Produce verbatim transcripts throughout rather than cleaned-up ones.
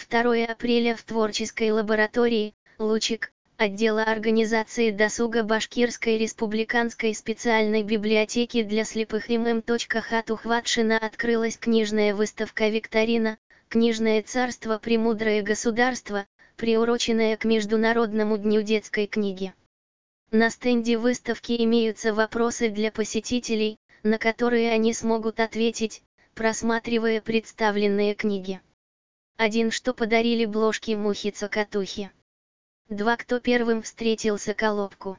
второе апреля в творческой лаборатории «Лучик» отдела организации досуга Башкирской республиканской специальной библиотеки для слепых им эм Хату Хватшина открылась книжная выставка-викторина «Книжное царство Премудрое государство», приуроченная к Международному дню детской книги. На стенде выставки имеются вопросы для посетителей, на которые они смогут ответить, просматривая представленные книги. один Что подарили бложки мухи-цокотухи? два Кто первым встретился колобку?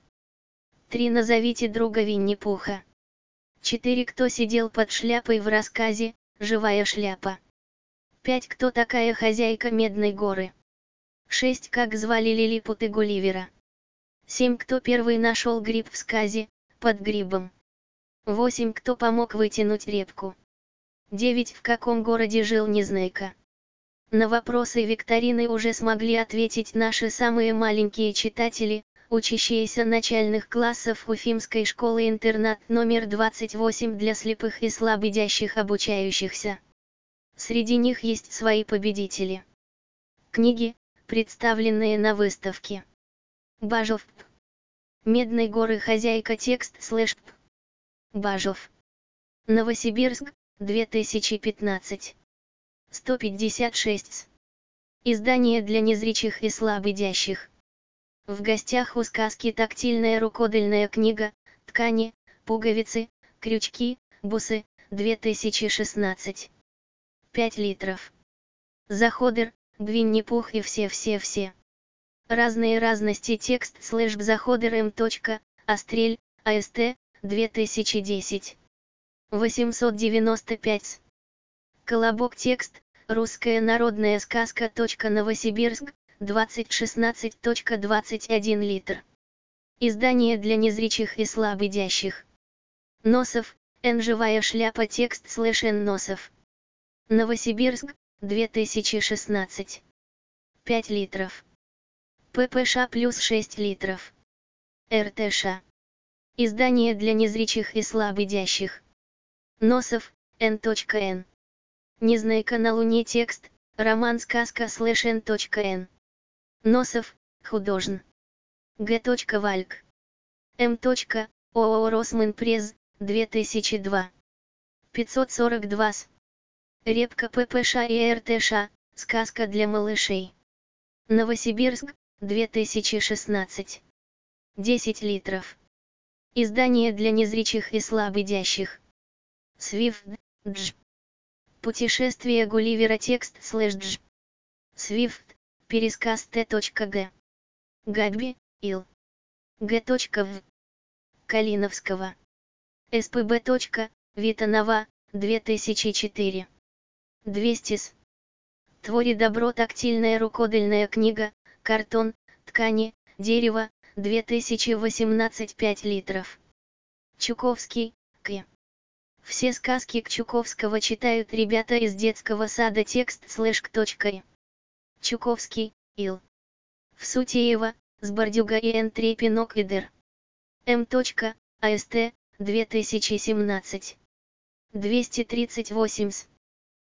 три Назовите друга Винни-Пуха. четыре Кто сидел под шляпой в рассказе «Живая шляпа»? пять Кто такая хозяйка Медной горы? шесть Как звали Лилипут и Гулливера? семь Кто первый нашел гриб в сказе «Под грибом»? восемь Кто помог вытянуть репку? девять В каком городе жил Незнайка? На вопросы викторины уже смогли ответить наши самые маленькие читатели, учащиеся начальных классов Уфимской школы-интернат номер двадцать восемь для слепых и слабовидящих обучающихся. Среди них есть свои победители. Книги, представленные на выставке. Бажов. Медной горы хозяйка текст слэш п. Бажов. Новосибирск, две тысячи пятнадцать. сто пятьдесят шесть. Издание для незрячих и слабовидящих. В гостях у сказки тактильная рукодельная книга, ткани, пуговицы, крючки, бусы, две тысячи шестнадцать. пять литров. Заходер, Гвинни-Пух и все-все-все. Разные разности текст слэш бзаходер м. Острель, аст, две тысячи десять. восемьсот девяносто пять. Колобок текст, русская народная сказка. Новосибирск, двадцать шестнадцать двадцать один литр. Издание для незрячих и слабовидящих. Носов, Н. Живая шляпа текст слэш Н. Носов. Новосибирск, две тысячи шестнадцать. пять литров. ППШ плюс шесть литров. РТШ. Издание для незрячих и слабовидящих. Носов, Н. Н. Незнайка на Луне текст, роман-сказка слэш Н. Н. Носов, художн. Г. Вальк. М. ООО Росминпрез, две тысячи два. пятьсот сорок два с. Репка ППШ и РТШ, сказка для малышей. Новосибирск, две тысячи шестнадцать. десять литров. Издание для незрячих и слабовидящих. Свифт, Дж. Путешествие Гулливера текст слэш Дж. Свифт, пересказ Т.Г. Габби, Ил. Г. В. Калиновского. СПБ. Витанова, две тысячи четыре. двести с. Твори добро тактильная рукодельная книга, картон, ткани, дерево, две тысячи восемнадцать. пять литров. Чуковский, К. Все сказки Кчуковского читают ребята из детского сада текст слэш к. Чуковский, Ил. Всутеева, Сбордюга и Н. Трепинок и Др. М. Аст, две тысячи семнадцать. двести тридцать восемь с.